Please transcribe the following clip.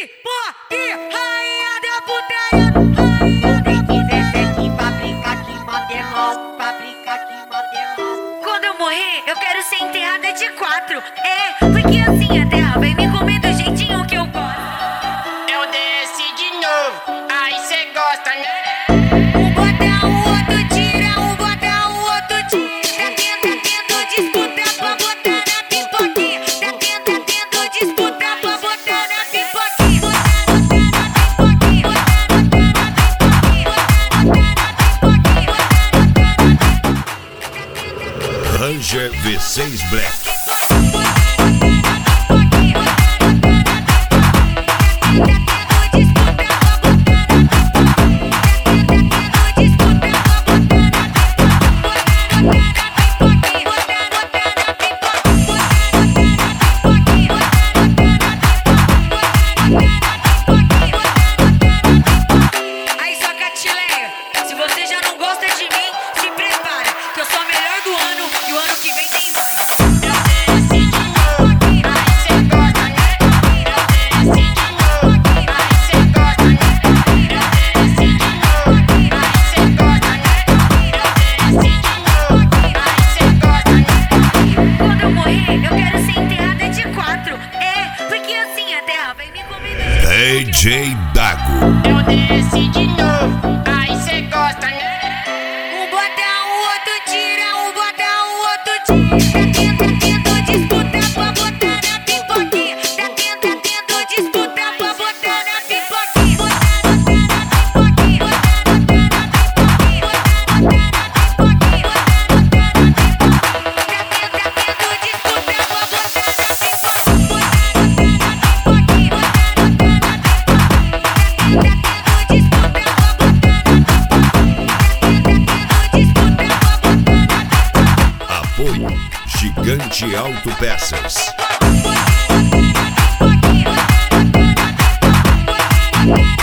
Pipoque, rainha da putaria. Tem que descer aqui pra brincar que modelão, pra brincar que modelão. Quando eu morrer, eu quero ser enterrada de 4. É, porque assim a terra vai me comer do jeitinho que eu gosto. Eu desci de novo, aí cê gosta, né? Um bota, o outro tira, um bota, o outro tira. Tá tendo disputa pra botar na pipoquinha. Tá tendo disputa pra botar na pipoquinha. Ranger V6 Black. Aí só catileia, se você já não gosta de mim, se prepara, que eu sou a melhor do ano e o ano que vem tem mais. Eu desci de novo, aí cê gosta, né? Eu desci de novo, aí cê gosta, né? Eu desci de novo, aí cê gosta, né? Eu desci de novo, aí cê gosta, né? Quando eu morrer, eu quero ser enterrada de 4. É, porque assim a terra vai me comer do jeito que eu DJ Dago. Eu desci de novo, aí cê gosta, né? Um bota, o outro tira, um bota, o outro tira. Tá tendo disputa pra botar na pipoquinha. Tá tendo disputa pra botar na pipoquinha. Apoio Gigante Autopeças.